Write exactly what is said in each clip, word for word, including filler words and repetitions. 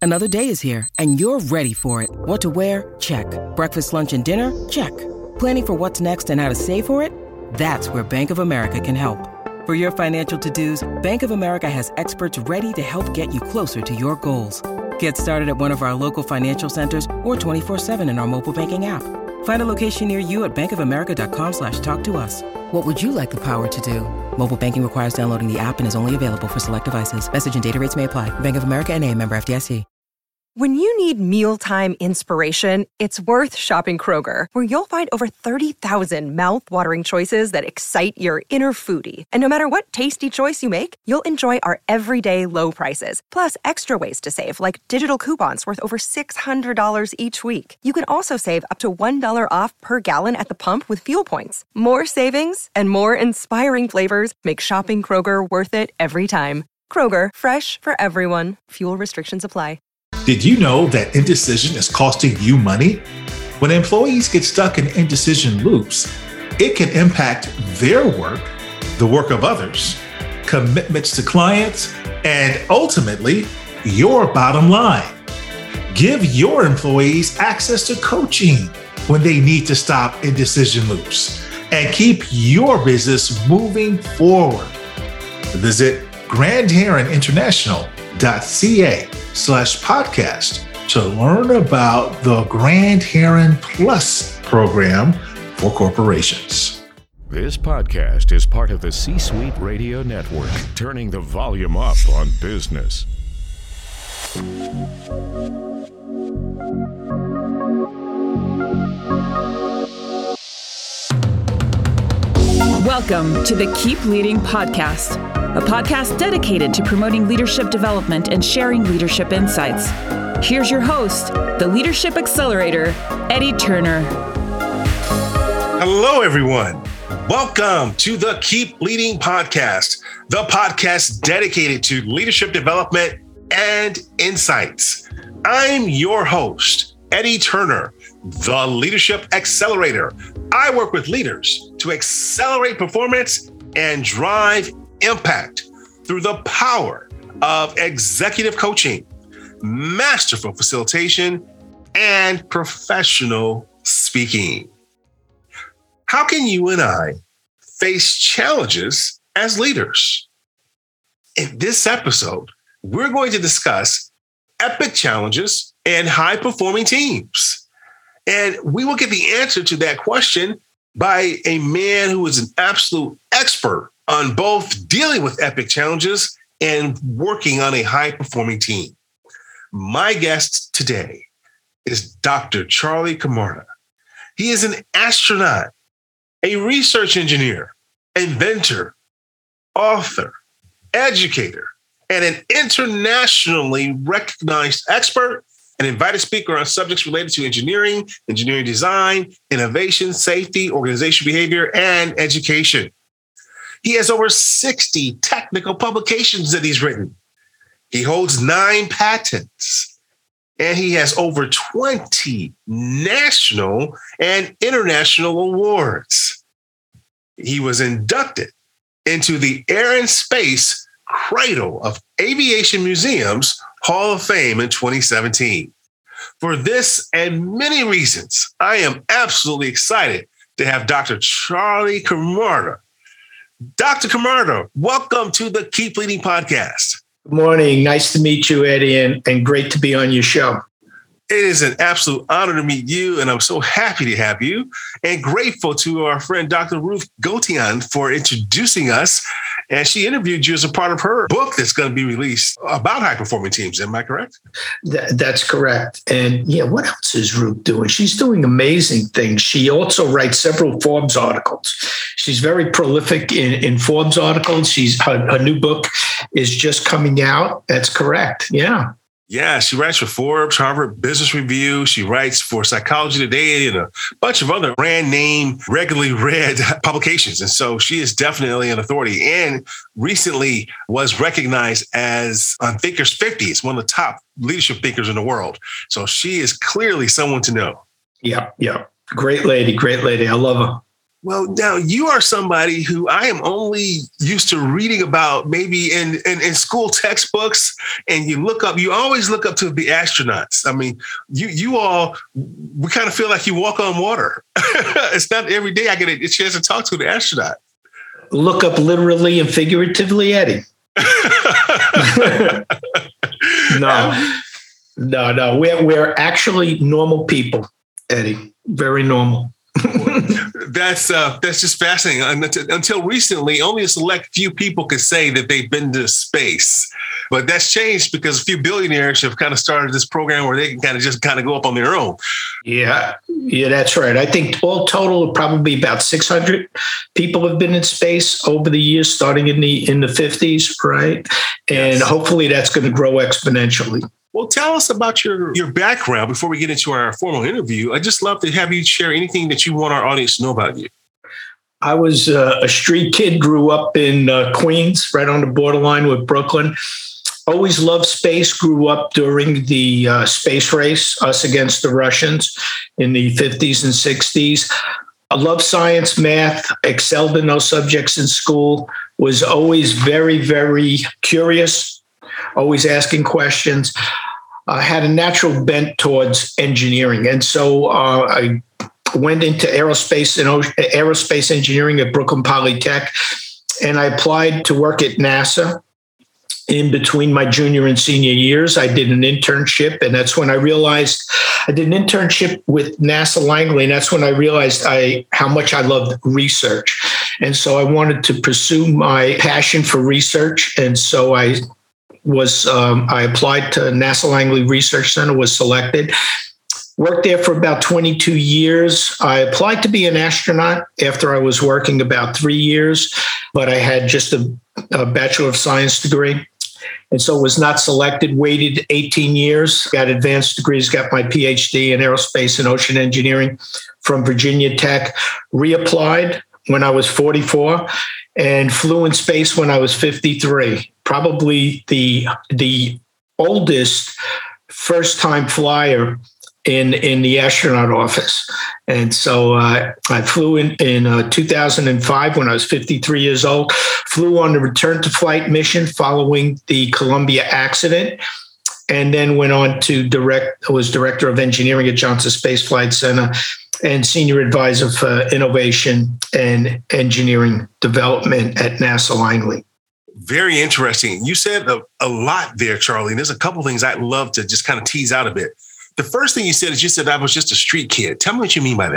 Another day is here, and you're ready for it. What to wear? Check. Breakfast, lunch, and dinner? Check. Planning for what's next and how to save for it? That's where Bank of America can help. For your financial to-dos, Bank of America has experts ready to help get you closer to your goals. Get started at one of our local financial centers or twenty-four seven in our mobile banking app. Find a location near you at bankofamerica.com slash talk to us. What would you like the power to do? Mobile banking requires downloading the app and is only available for select devices. Message and data rates may apply. Bank of America N A, member F D I C. When you need mealtime inspiration, it's worth shopping Kroger, where you'll find over thirty thousand mouth-watering choices that excite your inner foodie. And no matter what tasty choice you make, you'll enjoy our everyday low prices, plus extra ways to save, like digital coupons worth over six hundred dollars each week. You can also save up to one dollar off per gallon at the pump with fuel points. More savings and more inspiring flavors make shopping Kroger worth it every time. Kroger, fresh for everyone. Fuel restrictions apply. Did you know that indecision is costing you money? When employees get stuck in indecision loops, it can impact their work, the work of others, commitments to clients, and ultimately, your bottom line. Give your employees access to coaching when they need to stop indecision loops and keep your business moving forward. Visit grand heron international dot c a slash podcast to learn about the Grand Heron Plus program for corporations. This podcast is part of the C-Suite Radio Network, turning the volume up on business. Welcome to the Keep Leading Podcast, a podcast dedicated to promoting leadership development and sharing leadership insights. Here's your host, the Leadership Accelerator, Eddie Turner. Hello, everyone. Welcome to the Keep Leading Podcast, the podcast dedicated to leadership development and insights. I'm your host, Eddie Turner, the Leadership Accelerator. I work with leaders to accelerate performance and drive impact through the power of executive coaching, masterful facilitation, and professional speaking. How can you and I face challenges as leaders? In this episode, we're going to discuss epic challenges and high-performing teams. And we will get the answer to that question by a man who is an absolute expert on both dealing with epic challenges and working on a high-performing team. My guest today is Doctor Charlie Camarda. He is an astronaut, a research engineer, inventor, author, educator, and an internationally recognized expert and invited speaker on subjects related to engineering, engineering design, innovation, safety, organizational behavior, and education. He has over sixty technical publications that he's written. He holds nine patents, and he has over twenty national and international awards. He was inducted into the Air and Space Cradle of Aviation Museum's Hall of Fame in twenty seventeen. For this and many reasons, I am absolutely excited to have Doctor Charlie Camarda. Doctor Camarda, welcome to the Keep Leading Podcast. Good morning. Nice to meet you, Eddie, and, and great to be on your show. It is an absolute honor to meet you, and I'm so happy to have you, and grateful to our friend Doctor Ruth Gotian for introducing us. And she interviewed you as a part of her book that's going to be released about high-performing teams. Am I correct? Th- that's correct. And yeah, what else is Ruth doing? She's doing amazing things. She also writes several Forbes articles. She's very prolific in, in Forbes articles. She's her, her new book is just coming out. That's correct. Yeah. Yeah, she writes for Forbes, Harvard Business Review. She writes for Psychology Today and a bunch of other brand name, regularly read publications. And so she is definitely an authority and recently was recognized as on Thinkers fifty. It's one of the top leadership thinkers in the world. So she is clearly someone to know. Yeah, yeah. Great lady, great lady. I love her. Well, now you are somebody who I am only used to reading about maybe in, in, in school textbooks, and you look up, you always look up to the astronauts. I mean, you you all, we kind of feel like you walk on water. It's not every day I get a chance to talk to an astronaut. Look up literally and figuratively, Eddie. no, no, no. We're, we're actually normal people, Eddie. Very normal. That's uh, that's just fascinating. Until recently, only a select few people could say that they've been to space. But that's changed because a few billionaires have kind of started this program where they can kind of just kind of go up on their own. Yeah, yeah, that's right. I think all total, probably about six hundred people have been in space over the years, starting in the in the fifties, right? And yes. Hopefully that's going to grow exponentially. Well, tell us about your, your background before we get into our formal interview. I'd just love to have you share anything that you want our audience to know about you. I was uh, a street kid, grew up in uh, Queens, right on the borderline with Brooklyn. Always loved space, grew up during the uh, space race, us against the Russians in the fifties and sixties. I loved science, math, excelled in those subjects in school, was always very, very curious, always asking questions. I uh, had a natural bent towards engineering. And so uh, I went into aerospace and o- aerospace engineering at Brooklyn Polytech, and I applied to work at NASA. In between my junior and senior years, I did an internship, and that's when I realized I did an internship with NASA Langley, and that's when I realized I how much I loved research. And so I wanted to pursue my passion for research, and so I was um, I applied to NASA Langley Research Center, was selected, worked there for about twenty-two years. I applied to be an astronaut after I was working about three years, but I had just a, a Bachelor of Science degree. And so was not selected, waited eighteen years, got advanced degrees, got my P H D in aerospace and ocean engineering from Virginia Tech, reapplied when I was forty-four, and flew in space when I was fifty-three. Probably the the oldest first-time flyer in in the astronaut office. And so uh, I flew in in uh, two thousand five when I was fifty-three years old, flew on the return to flight mission following the Columbia accident, and then went on to direct, was director of engineering at Johnson Space Flight Center and senior advisor for innovation and engineering development at NASA Langley. Very interesting. You said a, a lot there, Charlie. And there's a couple of things I'd love to just kind of tease out a bit. The first thing you said is you said I was just a street kid. Tell me what you mean by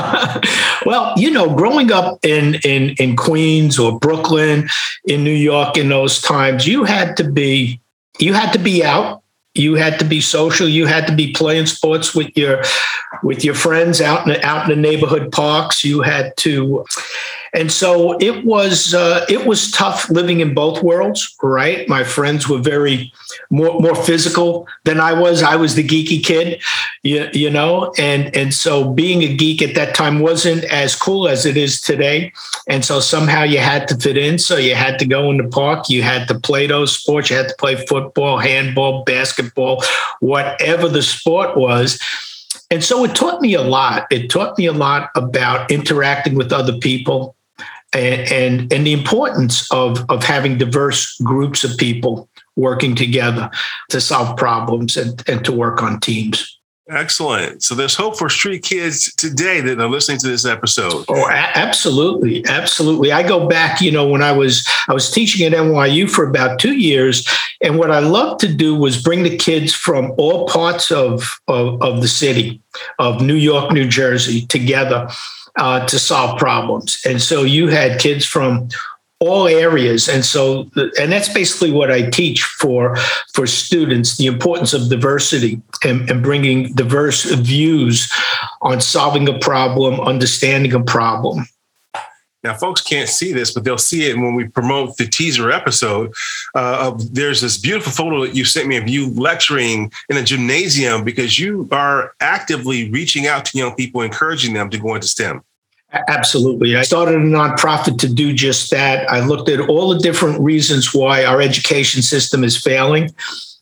that. Well, you know, growing up in, in, in Queens or Brooklyn, in New York in those times, you had to be, you had to be out. You had to be social. You had to be playing sports with your with your friends out in the, out in the neighborhood parks. You had to, and so it was uh, it was tough living in both worlds. Right, my friends were very more more physical than I was. I was the geeky kid, you, you know, and and so being a geek at that time wasn't as cool as it is today. And so somehow you had to fit in. So you had to go in the park. You had to play those sports. You had to play football, handball, basketball, whatever the sport was. And so it taught me a lot. It taught me a lot about interacting with other people and and, and the importance of, of having diverse groups of people working together to solve problems and, and to work on teams. Excellent. So there's hope for street kids today that are listening to this episode. Oh, a- absolutely. Absolutely. I go back, you know, when I was, I was teaching at N Y U for about two years. And what I loved to do was bring the kids from all parts of, of, of the city, of New York, New Jersey, together uh, to solve problems. And so you had kids from all areas. And so, and that's basically what I teach for, for students, the importance of diversity and, and bringing diverse views on solving a problem, understanding a problem. Now, folks can't see this, but they'll see it when we promote the teaser episode. Uh, of, there's this beautiful photo that you sent me of you lecturing in a gymnasium because you are actively reaching out to young people, encouraging them to go into STEM. Absolutely. I started a nonprofit to do just that. I looked at all the different reasons why our education system is failing.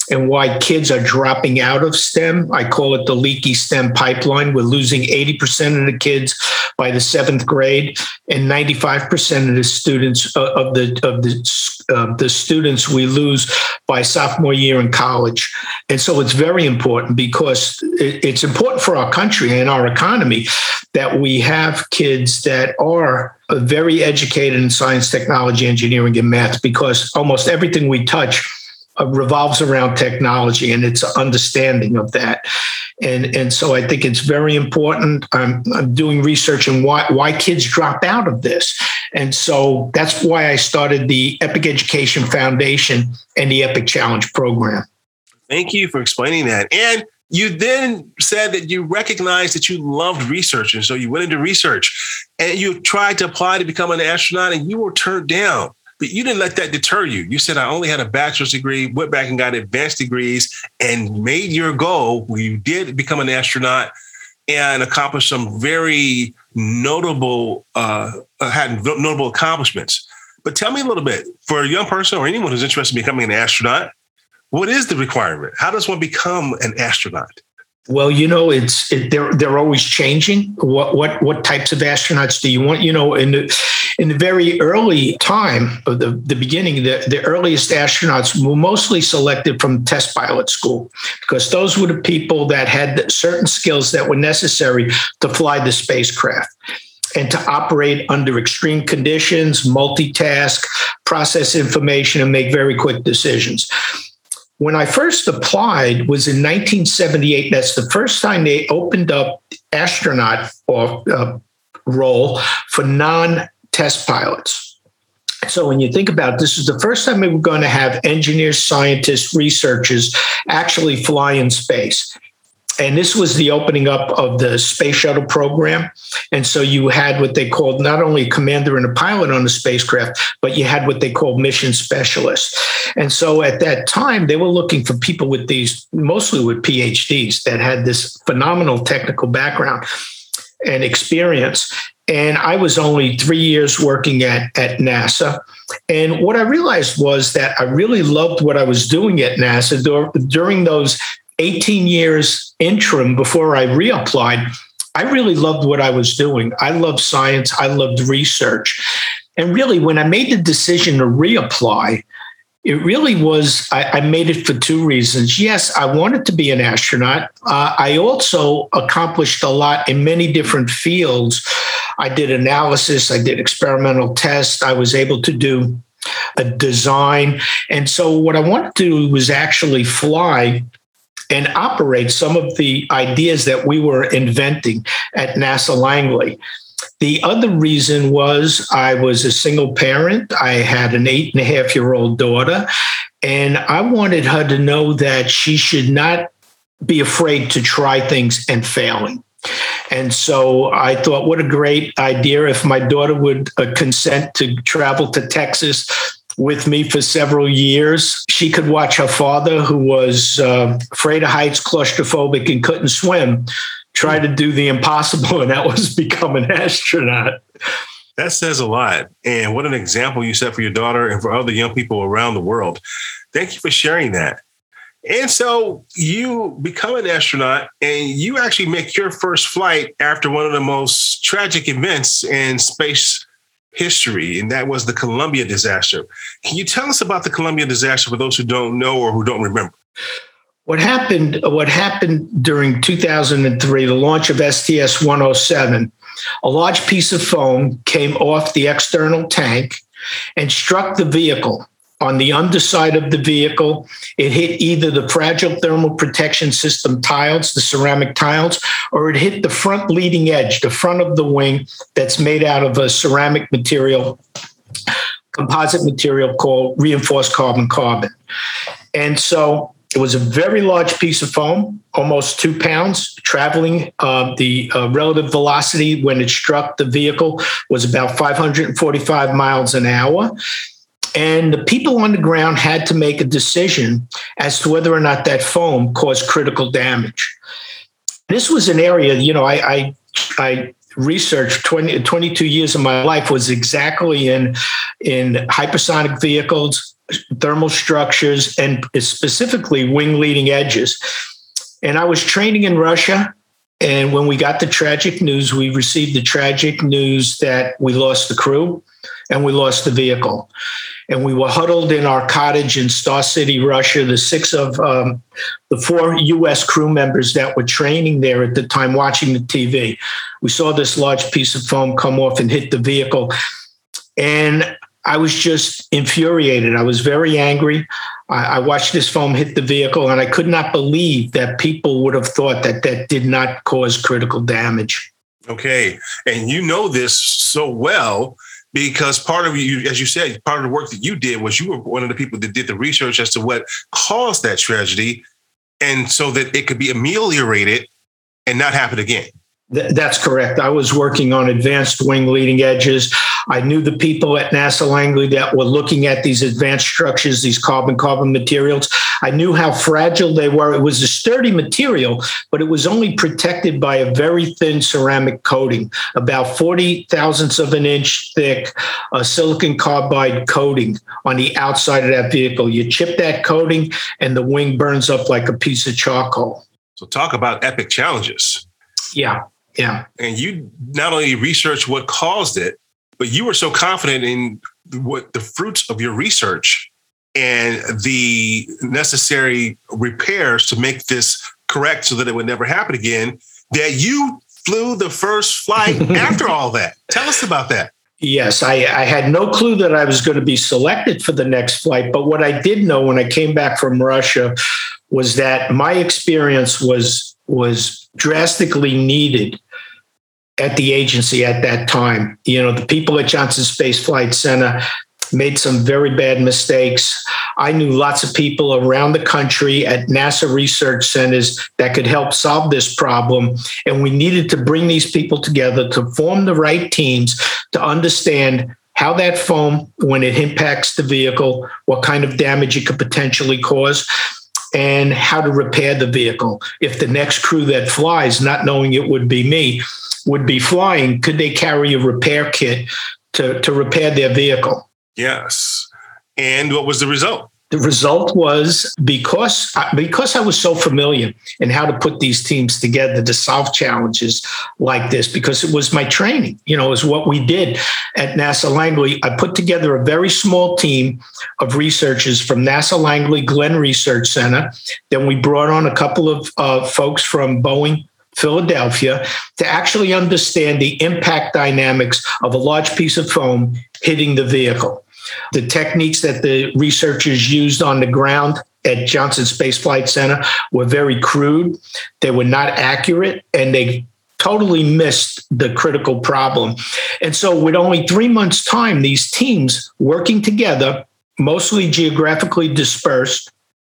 and why kids are dropping out of STEM. I call it the leaky STEM pipeline. We're losing eighty percent of the kids by the seventh grade, and ninety-five percent of the students uh, of the of the uh, the students we lose by sophomore year in college. And so it's very important, because it, it's important for our country and our economy that we have kids that are very educated in science, technology, engineering, and math, because almost everything we touch uh, revolves around technology, and it's an understanding of that. And, and so I think it's very important. I'm, I'm doing research on why, why kids drop out of this. And so that's why I started the Epic Education Foundation and the Epic Challenge program. Thank you for explaining that. And you then said that you recognized that you loved research. And so you went into research and you tried to apply to become an astronaut, and you were turned down. But you didn't let that deter you. You said, I only had a bachelor's degree, went back and got advanced degrees, and made your goal where you did become an astronaut and accomplished some very notable, uh, had notable accomplishments. But tell me a little bit, for a young person or anyone who's interested in becoming an astronaut, what is the requirement? How does one become an astronaut? Well, you know, it's it, they're they're always changing. What what what types of astronauts do you want? You know, in the in the very early time of the, the beginning, the, the earliest astronauts were mostly selected from test pilot school, because those were the people that had certain skills that were necessary to fly the spacecraft and to operate under extreme conditions, multitask, process information, and make very quick decisions. When I first applied was in nineteen seventy-eight. That's the first time they opened up astronaut or uh, role for non-test pilots. So when you think about it, this is the first time we were going to have engineers, scientists, researchers actually fly in space. And this was the opening up of the space shuttle program. And so you had what they called not only a commander and a pilot on the spacecraft, but you had what they called mission specialists. And so at that time, they were looking for people with these, mostly with P H Ds, that had this phenomenal technical background and experience. And I was only three years working at, at NASA. And what I realized was that I really loved what I was doing at NASA during those eighteen years interim before I reapplied. I really loved what I was doing. I loved science. I loved research. And really, when I made the decision to reapply, it really was, I, I made it for two reasons. Yes, I wanted to be an astronaut. Uh, I also accomplished a lot in many different fields. I did analysis. I did experimental tests. I was able to do a design. And so what I wanted to do was actually fly and operate some of the ideas that we were inventing at NASA Langley. The other reason was I was a single parent. I had an eight and a half year old daughter, and I wanted her to know that she should not be afraid to try things and failing. And so I thought, what a great idea if my daughter would uh, consent to travel to Texas with me for several years. She could watch her father, who was uh, afraid of heights, claustrophobic, and couldn't swim, try to do the impossible, and that was become an astronaut. That says a lot. And what an example you set for your daughter and for other young people around the world. Thank you for sharing that. And so you become an astronaut, and you actually make your first flight after one of the most tragic events in space history, and that was the Columbia disaster. Can you tell us about the Columbia disaster for those who don't know or who don't remember? What happened, what happened during two thousand three, the launch of S T S one oh seven, a large piece of foam came off the external tank and struck the vehicle. On the underside of the vehicle, it hit either the fragile thermal protection system tiles, the ceramic tiles, or it hit the front leading edge, the front of the wing that's made out of a ceramic material, composite material called reinforced carbon-carbon. And so it was a very large piece of foam, almost two pounds, traveling. Uh, the uh, relative velocity when it struck the vehicle was about five hundred forty-five miles an hour. And the people on the ground had to make a decision as to whether or not that foam caused critical damage. This was an area, you know, I I, I researched twenty, twenty-two years of my life was exactly in, in hypersonic vehicles, thermal structures, and specifically wing leading edges. And I was training in Russia. And when we got the tragic news, we received the tragic news that we lost the crew and we lost the vehicle. And we were huddled in our cottage in Star City, Russia, the six of um, the four U S crew members that were training there at the time watching the T V. We saw this large piece of foam come off and hit the vehicle. And I was just infuriated. I was very angry. I, I watched this foam hit the vehicle, and I could not believe that people would have thought that that did not cause critical damage. Okay. And you know this so well because part of you, as you said, part of the work that you did was you were one of the people that did the research as to what caused that tragedy, and so that it could be ameliorated and not happen again. Th- that's correct. I was working on advanced wing leading edges. I knew the people at NASA Langley that were looking at these advanced structures, these carbon-carbon materials. I knew how fragile they were. It was a sturdy material, but it was only protected by a very thin ceramic coating, about forty thousandths of an inch thick, a silicon carbide coating on the outside of that vehicle. You chip that coating and the wing burns up like a piece of charcoal. So talk about epic challenges. Yeah, yeah. And you not only researched what caused it, but you were so confident in what the fruits of your research and the necessary repairs to make this correct so that it would never happen again, that you flew the first flight after all that. Tell us about that. Yes, I, I had no clue that I was going to be selected for the next flight. But what I did know when I came back from Russia was that my experience was, was drastically needed at the agency at that time. You know, the people at Johnson Space Flight Center made some very bad mistakes. I knew lots of people around the country at NASA research centers that could help solve this problem. And we needed to bring these people together to form the right teams to understand how that foam, when it impacts the vehicle, what kind of damage it could potentially cause, and how to repair the vehicle. If the next crew that flies, not knowing it would be me, would be flying, could they carry a repair kit to, to repair their vehicle? Yes. And what was the result? The result was because, because I was so familiar in how to put these teams together to solve challenges like this, because it was my training, you know, is what we did at NASA Langley. I put together a very small team of researchers from NASA Langley Glenn Research Center. Then we brought on a couple of uh, folks from Boeing Philadelphia to actually understand the impact dynamics of a large piece of foam hitting the vehicle. The techniques that the researchers used on the ground at Johnson Space Flight Center were very crude. They were not accurate, and they totally missed the critical problem. And so with only three months' time, these teams working together, mostly geographically dispersed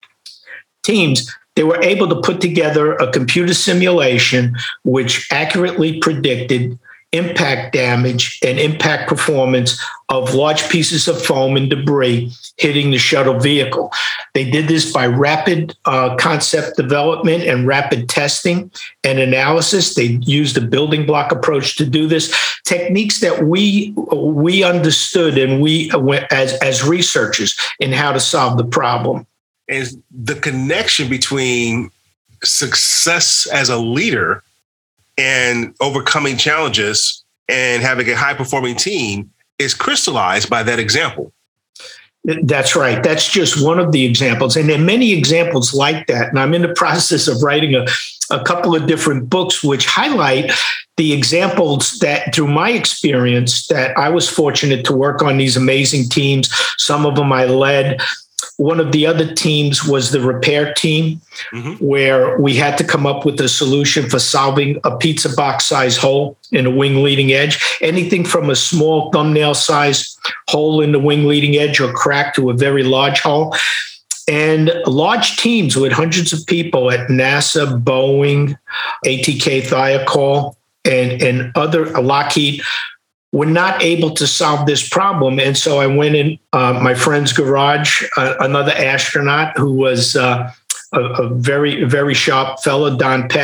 teams, they were able to put together a computer simulation which accurately predicted impact damage and impact performance of large pieces of foam and debris hitting the shuttle vehicle. They did this by rapid uh, concept development and rapid testing and analysis. They used a building block approach to do this, techniques that we we understood and we as, as researchers in how to solve the problem. Is the connection between success as a leader and overcoming challenges and having a high-performing team is crystallized by that example. That's right. That's just one of the examples. And there are many examples like that. And I'm in the process of writing a, a couple of different books which highlight the examples that, through my experience, that I was fortunate to work on these amazing teams. Some of them I led. One of the other teams was the repair team, mm-hmm. where we had to come up with a solution for solving a pizza box size hole in a wing leading edge, anything from a small thumbnail size hole in the wing leading edge or crack to a very large hole. And large teams with hundreds of people at NASA, Boeing, A T K Thiokol, and, and other Lockheed were not able to solve this problem. And so I went in uh, my friend's garage, uh, another astronaut who was uh, a, a very, very sharp fellow, Don Pettit.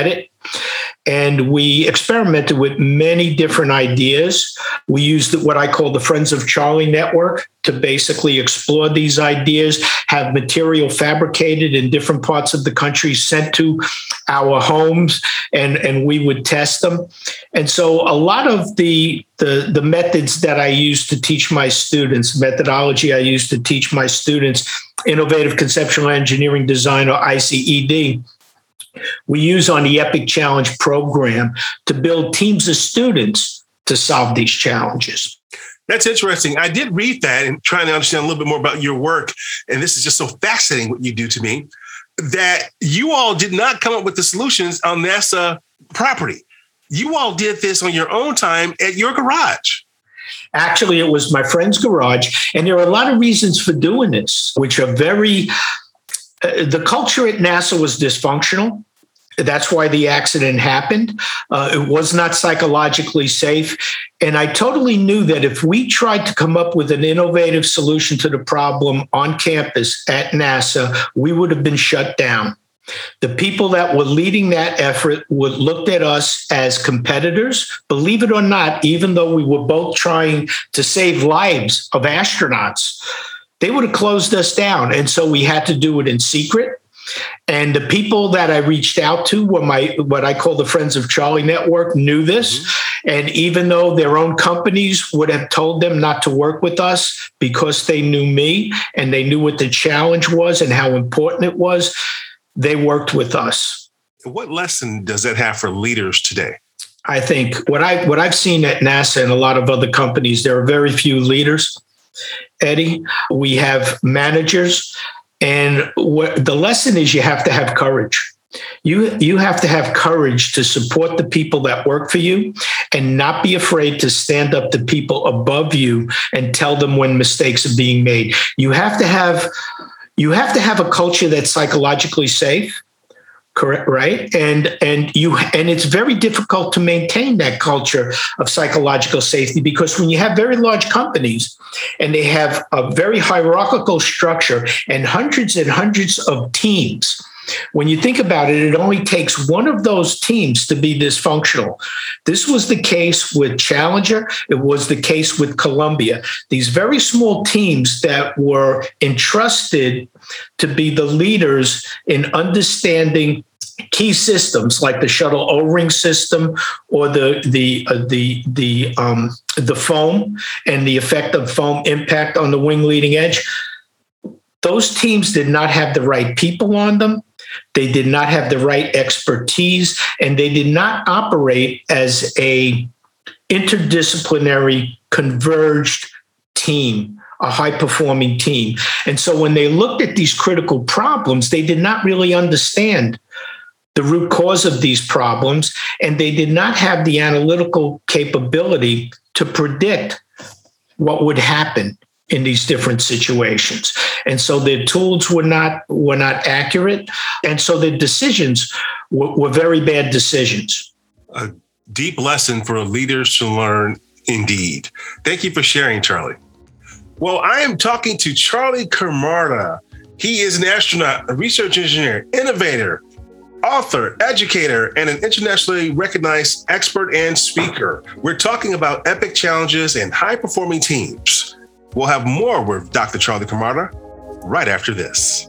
And we experimented with many different ideas. We used what I call the Friends of Charlie network to basically explore these ideas, have material fabricated in different parts of the country sent to our homes, and, and we would test them. And so a lot of the, the, the methods that I used to teach my students, methodology I used to teach my students, innovative conceptual engineering design, or I C E D, we use on the EPIC Challenge program to build teams of students to solve these challenges. That's interesting. I did read that and trying to understand a little bit more about your work. And this is just so fascinating what you do to me, that you all did not come up with the solutions on NASA property. You all did this on your own time at your garage. Actually, it was my friend's garage. And there are a lot of reasons for doing this, which are very... Uh, the culture at NASA was dysfunctional. That's why the accident happened. Uh, it was not psychologically safe. And I totally knew that if we tried to come up with an innovative solution to the problem on campus at NASA, we would have been shut down. The people that were leading that effort would looked at us as competitors. Believe it or not, even though we were both trying to save lives of astronauts, they would have closed us down. And so we had to do it in secret. And the people that I reached out to were my, what I call the Friends of Charlie network, knew this. Mm-hmm. And even though their own companies would have told them not to work with us because they knew me and they knew what the challenge was and how important it was, they worked with us. What lesson does that have for leaders today? I think what I what I've seen at NASA and a lot of other companies, there are very few leaders, Eddie. We have managers, and what the lesson is, you have to have courage. You you have to have courage to support the people that work for you and not be afraid to stand up to people above you and tell them when mistakes are being made. You have to have you have to have a culture that's psychologically safe. Correct, right? And and you and it's very difficult to maintain that culture of psychological safety, because when you have very large companies and they have a very hierarchical structure and hundreds and hundreds of teams, when you think about it, it only takes one of those teams to be dysfunctional. This was the case with Challenger. It was the case with Columbia. These very small teams that were entrusted to be the leaders in understanding key systems like the shuttle O-ring system or the the uh, the the um, the foam and the effect of foam impact on the wing leading edge. Those teams did not have the right people on them. They did not have the right expertise, and they did not operate as a interdisciplinary, converged team, a high-performing team. And so when they looked at these critical problems, they did not really understand the root cause of these problems, and they did not have the analytical capability to predict what would happen in these different situations. And so their tools were not were not accurate. And so their decisions were, were very bad decisions. A deep lesson for leaders to learn, indeed. Thank you for sharing, Charlie. Well, I am talking to Charlie Camarda. He is an astronaut, a research engineer, innovator, author, educator, and an internationally recognized expert and speaker. We're talking about epic challenges and high-performing teams. We'll have more with Doctor Charlie Camarda right after this.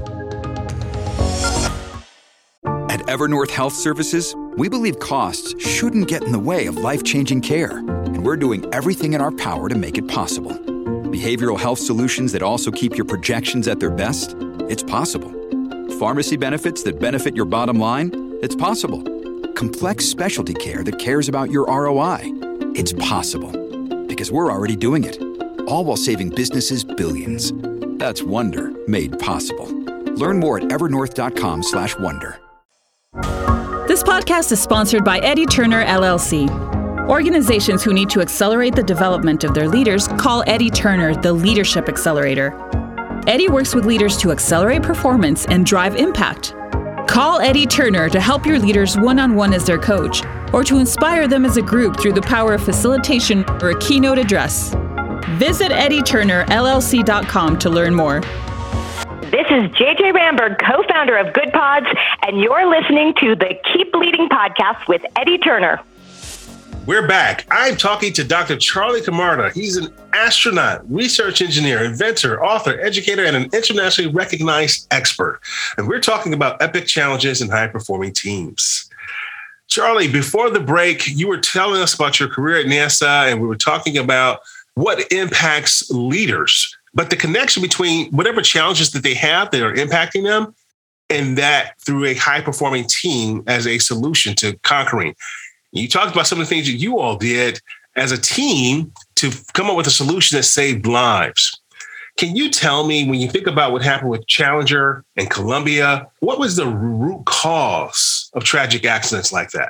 At Evernorth Health Services, we believe costs shouldn't get in the way of life-changing care, and we're doing everything in our power to make it possible. Behavioral health solutions that also keep your projections at their best? It's possible. Pharmacy benefits that benefit your bottom line? It's possible. Complex specialty care that cares about your R O I? It's possible. Because we're already doing it. All while saving businesses billions. That's Wonder made possible. Learn more at evernorth.com slash wonder. This podcast is sponsored by Eddie Turner, L L C. Organizations who need to accelerate the development of their leaders call Eddie Turner the Leadership Accelerator. Eddie works with leaders to accelerate performance and drive impact. Call Eddie Turner to help your leaders one-on-one as their coach, or to inspire them as a group through the power of facilitation or a keynote address. Visit eddie turner l l c dot com to learn more. This is J J Ramberg, co-founder of Good Pods, and you're listening to the Keep Leading podcast with Eddie Turner. We're back. I'm talking to Doctor Charlie Camarda. He's an astronaut, research engineer, inventor, author, educator, and an internationally recognized expert. And we're talking about epic challenges in high-performing teams. Charlie, before the break, you were telling us about your career at NASA, and we were talking about what impacts leaders, but the connection between whatever challenges that they have that are impacting them and that through a high-performing team as a solution to conquering. You talked about some of the things that you all did as a team to come up with a solution that saved lives. Can you tell me, when you think about what happened with Challenger and Columbia, what was the root cause of tragic accidents like that?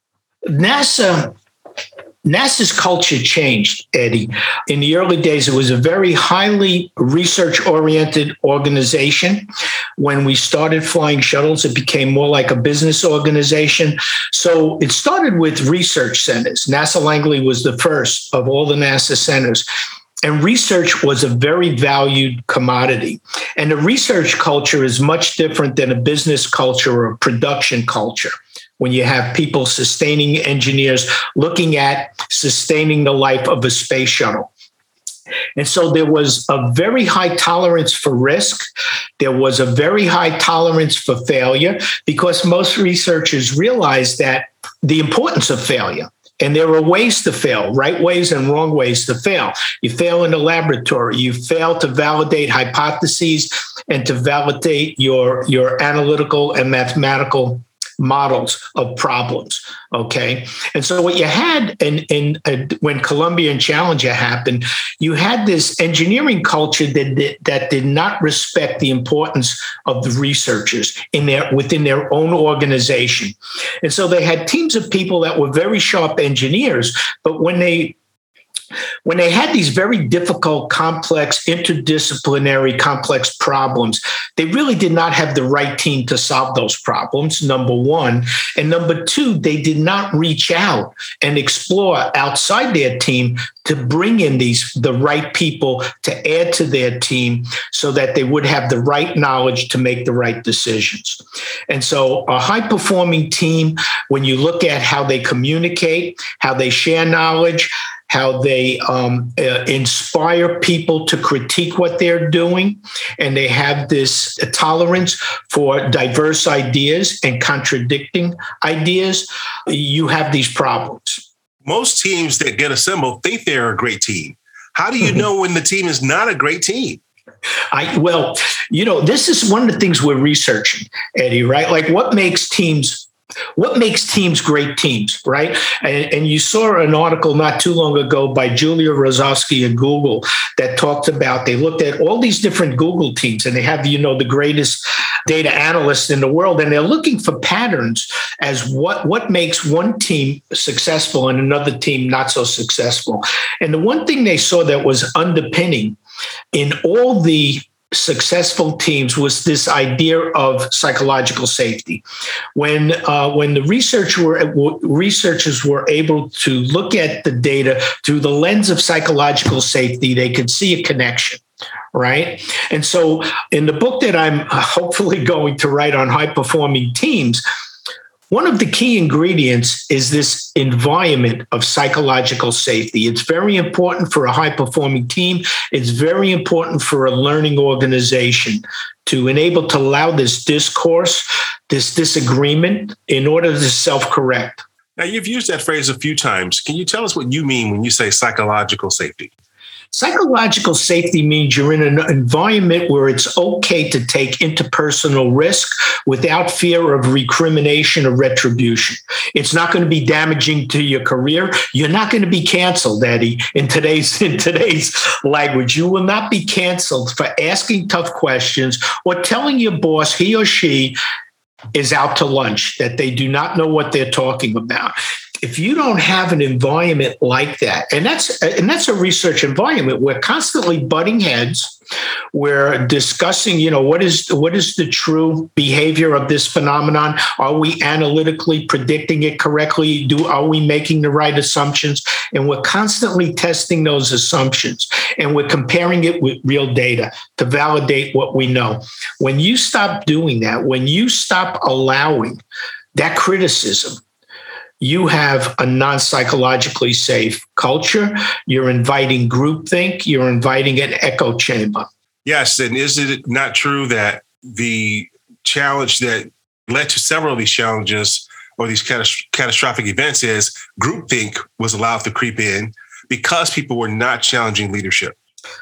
NASA NASA's culture changed, Eddie. In the early days, it was a very highly research-oriented organization. When we started flying shuttles, it became more like a business organization. So it started with research centers. NASA Langley was the first of all the NASA centers. And research was a very valued commodity. And the research culture is much different than a business culture or a production culture. When you have people sustaining engineers looking at sustaining the life of a space shuttle. And so there was a very high tolerance for risk. There was a very high tolerance for failure because most researchers realized that the importance of failure. And there are ways to fail, right ways and wrong ways to fail. You fail in the laboratory. You fail to validate hypotheses and to validate your, your analytical and mathematical models of problems. Okay. And so what you had in, in uh, when Columbia and Challenger happened, you had this engineering culture that, that, that did not respect the importance of the researchers in their within their own organization. And so they had teams of people that were very sharp engineers, but when they When they had these very difficult, complex, interdisciplinary, complex problems, they really did not have the right team to solve those problems, number one. And number two, they did not reach out and explore outside their team to bring in these the right people to add to their team so that they would have the right knowledge to make the right decisions. And so a high-performing team, when you look at how they communicate, how they share knowledge, how they um, uh, inspire people to critique what they're doing, and they have this tolerance for diverse ideas and contradicting ideas, you have these problems. Most teams that get assembled think they're a great team. How do you know when the team is not a great team? I well, you know, this is one of the things we're researching, Eddie, right? Like what makes teams What makes teams great teams, right? And, and you saw an article not too long ago by Julia Rosowski at Google that talked about, they looked at all these different Google teams and they have, you know, the greatest data analysts in the world. And they're looking for patterns as what, what makes one team successful and another team not so successful. And the one thing they saw that was underpinning in all the successful teams was this idea of psychological safety. When uh, when the research were, researchers were able to look at the data through the lens of psychological safety, they could see a connection, right? And so in the book that I'm hopefully going to write on high-performing teams, one of the key ingredients is this environment of psychological safety. It's very important for a high-performing team. It's very important for a learning organization to enable to allow this discourse, this disagreement in order to self-correct. Now, you've used that phrase a few times. Can you tell us what you mean when you say psychological safety? Psychological safety means you're in an environment where it's okay to take interpersonal risk without fear of recrimination or retribution. It's not going to be damaging to your career. You're not going to be canceled, Eddie, in today's in today's language. You will not be canceled for asking tough questions or telling your boss he or she is out to lunch, that they do not know what they're talking about. if you don't have an environment like that, and that's and that's a research environment, we're constantly butting heads. We're discussing, you know, what is what is the true behavior of this phenomenon? Are we analytically predicting it correctly? Do are we making the right assumptions? And we're constantly testing those assumptions, and we're comparing it with real data to validate what we know. When you stop doing that, when you stop allowing that criticism, you have a non-psychologically safe culture. You're inviting groupthink. You're inviting an echo chamber. Yes. And is it not true that the challenge that led to several of these challenges or these catas- catastrophic events is groupthink was allowed to creep in because people were not challenging leadership?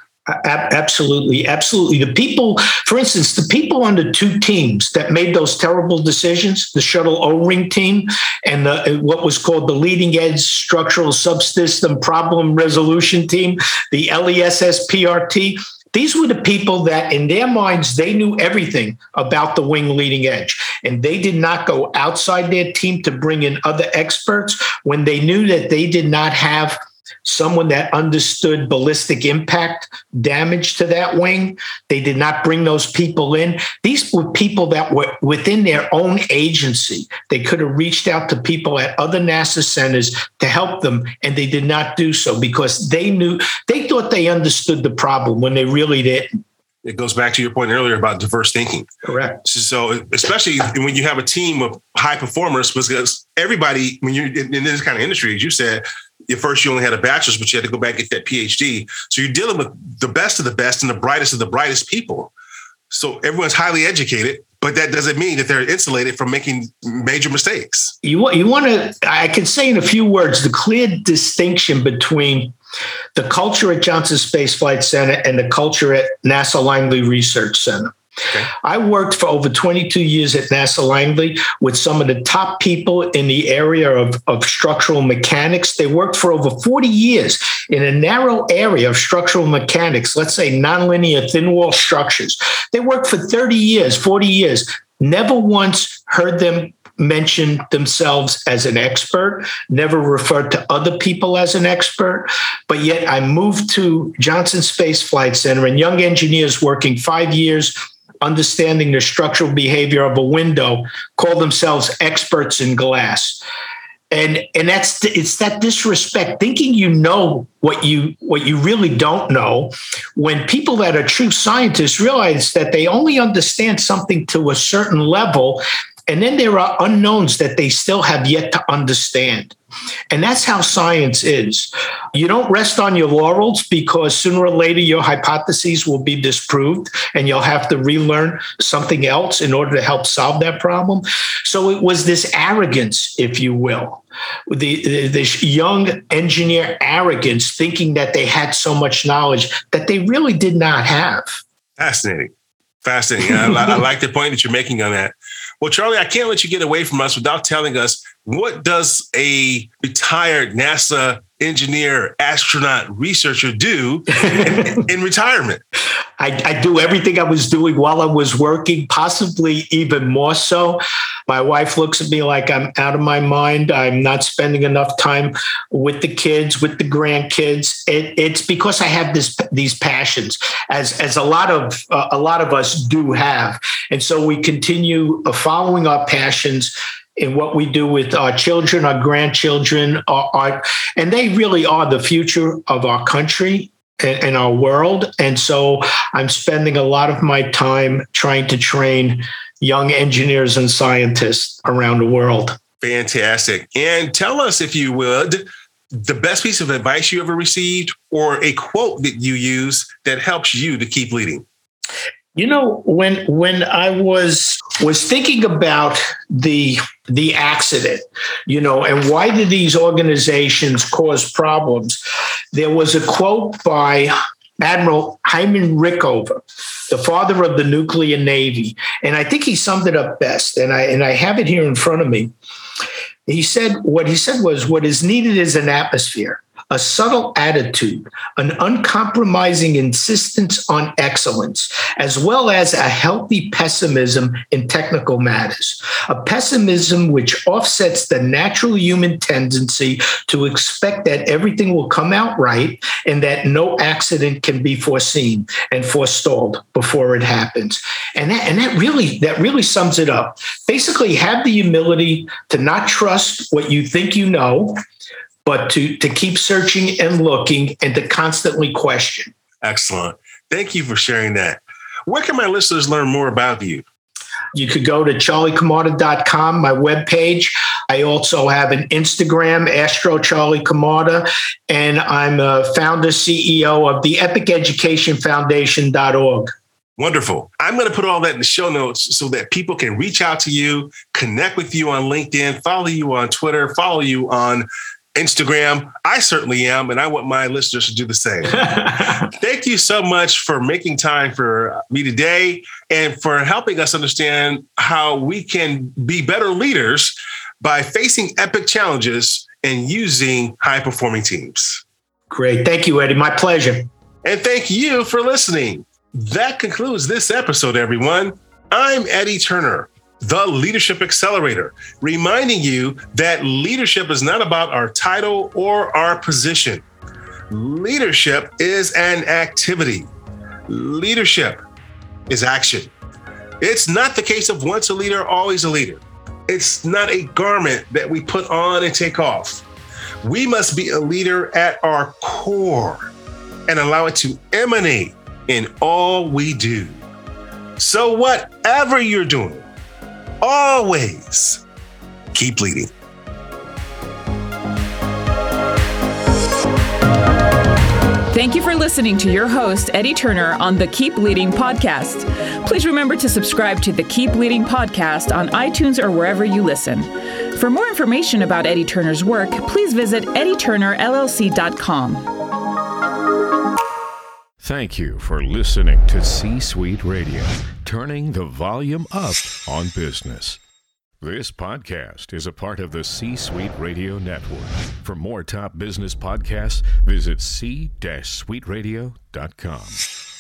Absolutely. Absolutely. The people, for instance, the people on the two teams that made those terrible decisions, the shuttle O-ring team and the, what was called the leading edge structural subsystem problem resolution team, the L E S S P R T, these were the people that in their minds, they knew everything about the wing leading edge. And they did not go outside their team to bring in other experts when they knew that they did not have someone that understood ballistic impact damage to that wing. They did not bring those people in. These were people that were within their own agency. They could have reached out to people at other NASA centers to help them, and they did not do so because they knew, they thought they understood the problem when they really didn't. It goes back to your point earlier about diverse thinking. Correct. So especially when you have a team of high performers, because everybody, when you're in this kind of industry, as you said, at first you only had a bachelor's, but you had to go back and get that P H D. So you're dealing with the best of the best and the brightest of the brightest people. So everyone's highly educated, but that doesn't mean that they're insulated from making major mistakes. You want, you want to, I can say in a few words, the clear distinction between the culture at Johnson Space Flight Center and the culture at NASA Langley Research Center. Okay. I worked for over twenty-two years at NASA Langley with some of the top people in the area of, of structural mechanics. They worked for over forty years in a narrow area of structural mechanics, let's say nonlinear thin wall structures. They worked for thirty years, forty years. Never once heard them mention themselves as an expert, never referred to other people as an expert. But yet I moved to Johnson Space Flight Center, and young engineers working five years understanding the structural behavior of a window call themselves experts in glass. And and that's it's that disrespect, thinking you know what you what you really don't know, when people that are true scientists realize that they only understand something to a certain level, and then there are unknowns that they still have yet to understand. And that's how science is. You don't rest on your laurels because sooner or later your hypotheses will be disproved and you'll have to relearn something else in order to help solve that problem. So it was this arrogance, if you will, the, the this young engineer arrogance, thinking that they had so much knowledge that they really did not have. Fascinating. Fascinating. I, I like the point that you're making on that. Well, Charlie, I can't let you get away from us without telling us, what does a retired NASA engineer, astronaut, researcher do in, in retirement? I, I do everything I was doing while I was working, possibly even more so. My wife looks at me like I'm out of my mind. I'm not spending enough time with the kids, with the grandkids. It, it's because I have this these passions, as as a lot of uh, a lot of us do have, and so we continue following our passions in what we do with our children, our grandchildren, our, our, and they really are the future of our country and, and our world. And so I'm spending a lot of my time trying to train young engineers and scientists around the world. Fantastic. And tell us, if you would, the best piece of advice you ever received, or a quote that you use that helps you to keep leading. You know, when when I was was thinking about the the accident, you know, and why did these organizations cause problems, there was a quote by Admiral Hyman Rickover, the father of the nuclear navy, and I think he summed it up best. And I and I have it here in front of me. He said what he said was, "What is needed is an atmosphere, a subtle attitude, an uncompromising insistence on excellence, as well as a healthy pessimism in technical matters. A pessimism which offsets the natural human tendency to expect that everything will come out right and that no accident can be foreseen and forestalled before it happens. And that, and that really, that really sums it up. Basically, have the humility to not trust what you think you know, but to, to keep searching and looking and to constantly question. Excellent. Thank you for sharing that. Where can my listeners learn more about you? You could go to charlie camarda dot com, my webpage. I also have an Instagram, Astro Charlie Camarda, and I'm a founder, C E O of the epic education foundation dot org. Wonderful. I'm going to put all that in the show notes so that people can reach out to you, connect with you on LinkedIn, follow you on Twitter, follow you on Instagram. I certainly am, and I want my listeners to do the same. Thank you so much for making time for me today and for helping us understand how we can be better leaders by facing epic challenges and using high-performing teams. Great. Thank you, Eddie. My pleasure. And thank you for listening. That concludes this episode, everyone. I'm Eddie Turner, the Leadership Accelerator, reminding you that leadership is not about our title or our position. Leadership is an activity. Leadership is action. It's not the case of once a leader, always a leader. It's not a garment that we put on and take off. We must be a leader at our core and allow it to emanate in all we do. So whatever you're doing, always keep leading. Thank you for listening to your host, Eddie Turner, on the Keep Leading podcast. Please remember to subscribe to the Keep Leading podcast on iTunes or wherever you listen. For more information about Eddie Turner's work, please visit eddie turner l l c dot com. Thank you for listening to C-Suite Radio, turning the volume up on business. This podcast is a part of the C-Suite Radio Network. For more top business podcasts, visit c suite radio dot com.